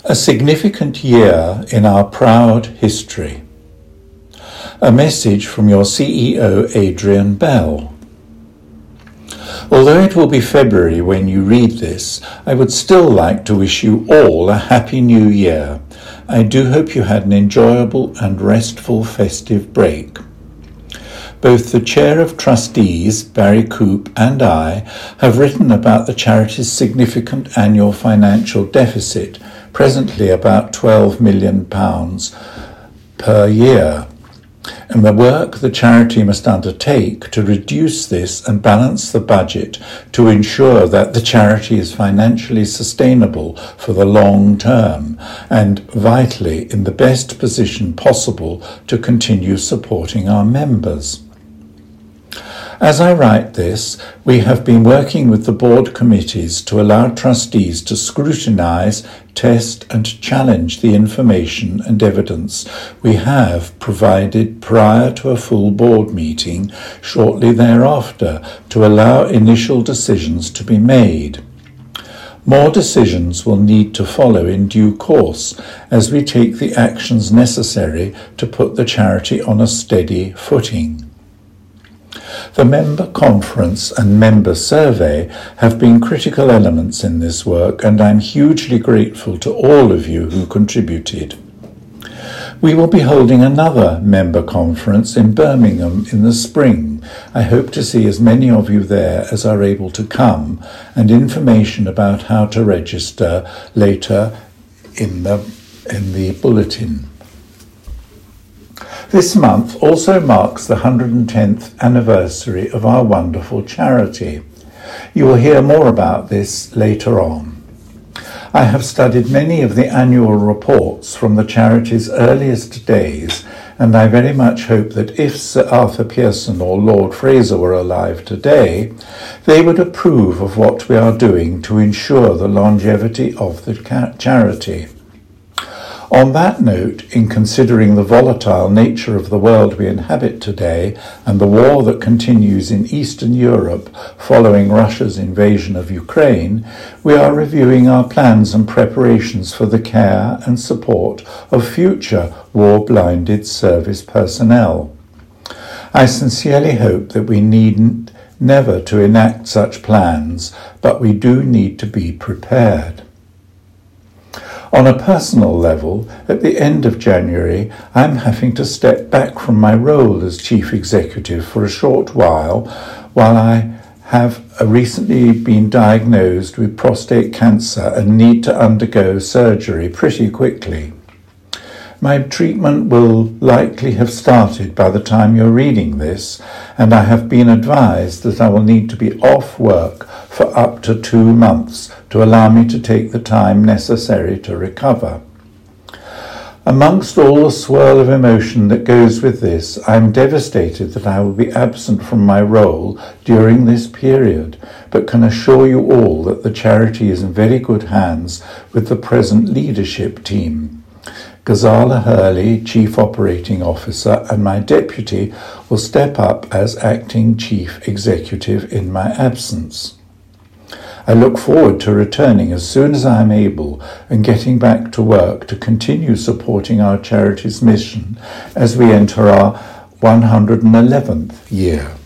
A significant year in our proud history. A message from your CEO, Adrian Bell. Although it will be February when you read this, I would still like to wish you all a happy new year. I do hope you had an enjoyable and restful festive break. Both the Chair of Trustees, Barry Coop, and I have written about the charity's significant annual financial deficit, presently about £12 million per year, and the work the charity must undertake to reduce this and balance the budget to ensure that the charity is financially sustainable for the long term and, vitally, in the best position possible to continue supporting our members. As I write this, we have been working with the board committees to allow trustees to scrutinise, test and challenge the information and evidence we have provided prior to a full board meeting shortly thereafter to allow initial decisions to be made. More decisions will need to follow in due course as we take the actions necessary to put the charity on a steady footing. The member conference and member survey have been critical elements in this work, and I'm hugely grateful to all of you who contributed. We will be holding another member conference in Birmingham in the spring. I hope to see as many of you there as are able to come, and information about how to register later in the bulletin. This month also marks the 110th anniversary of our wonderful charity. You will hear more about this later on. I have studied many of the annual reports from the charity's earliest days, and I very much hope that if Sir Arthur Pearson or Lord Fraser were alive today, they would approve of what we are doing to ensure the longevity of the charity. On that note, in considering the volatile nature of the world we inhabit today and the war that continues in Eastern Europe following Russia's invasion of Ukraine, we are reviewing our plans and preparations for the care and support of future war-blinded service personnel. I sincerely hope that we need never to enact such plans, but we do need to be prepared. On a personal level, at the end of January, I'm having to step back from my role as Chief Executive for a short while I have recently been diagnosed with prostate cancer and need to undergo surgery pretty quickly. My treatment will likely have started by the time you're reading this, and I have been advised that I will need to be off work for up to 2 months to allow me to take the time necessary to recover. Amongst all the swirl of emotion that goes with this, I am devastated that I will be absent from my role during this period, but can assure you all that the charity is in very good hands with the present leadership team. Ghazala Hurley, Chief Operating Officer, and my deputy will step up as Acting Chief Executive in my absence. I look forward to returning as soon as I am able and getting back to work to continue supporting our charity's mission as we enter our 111th year.